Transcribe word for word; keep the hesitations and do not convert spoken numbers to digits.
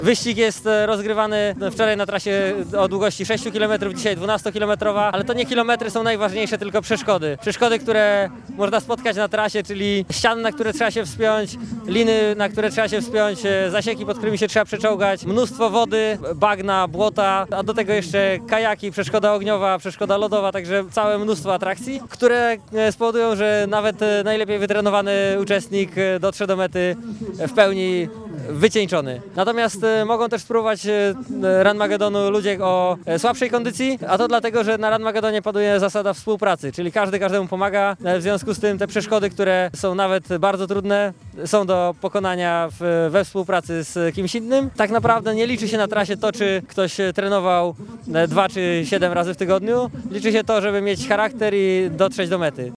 Wyścig jest rozgrywany wczoraj na trasie o długości sześć kilometrów, dzisiaj dwunastokilometrowa, ale to nie kilometry są najważniejsze, tylko przeszkody. Przeszkody, które można spotkać na trasie, czyli ściany, na które trzeba się wspiąć, liny, na które trzeba się wspiąć, zasieki, pod którymi się trzeba przeczołgać, mnóstwo wody, bagna, błota, a do tego jeszcze kajaki, przeszkoda ogniowa, przeszkoda lodowa, także całe mnóstwo atrakcji, które spowodują, że nawet najlepiej wytrenowany uczestnik dotrze do mety w pełni wycieńczony. Natomiast mogą też spróbować Runmagedonu ludzie o słabszej kondycji, a to dlatego, że na Runmagedonie panuje zasada współpracy, czyli każdy każdemu pomaga. W związku z tym te przeszkody, które są nawet bardzo trudne, są do pokonania w, we współpracy z kimś innym. Tak naprawdę nie liczy się na trasie to, czy ktoś trenował dwa czy siedem razy w tygodniu. Liczy się to, żeby mieć charakter i dotrzeć do mety.